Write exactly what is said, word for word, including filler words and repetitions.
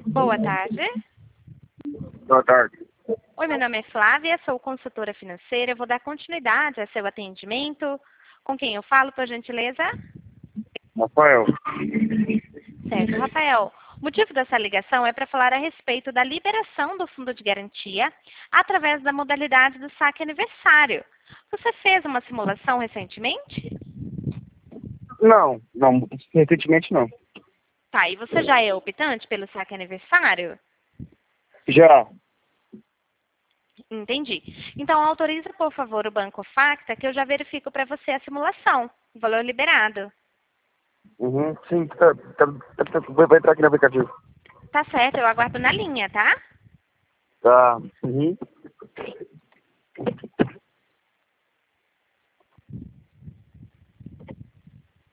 Boa tarde. Boa tarde. Oi, meu nome é Flávia, sou consultora financeira. Eu vou dar continuidade a seu atendimento. Com quem eu falo, por gentileza? Rafael. Certo, Rafael. O motivo dessa ligação é para falar a respeito da liberação do fundo de garantia através da modalidade do saque aniversário. Você fez uma simulação recentemente? Não, não, recentemente não. Tá, e você já é optante pelo saque aniversário? Já. Entendi. Então, autoriza, por favor, o Banco Facta, que eu já verifico para você a simulação, o valor liberado. Uhum, sim, tá, tá, tá, tá, vai vai entrar aqui no aplicativo. Tá certo, eu aguardo na linha, tá? Tá. Uhum.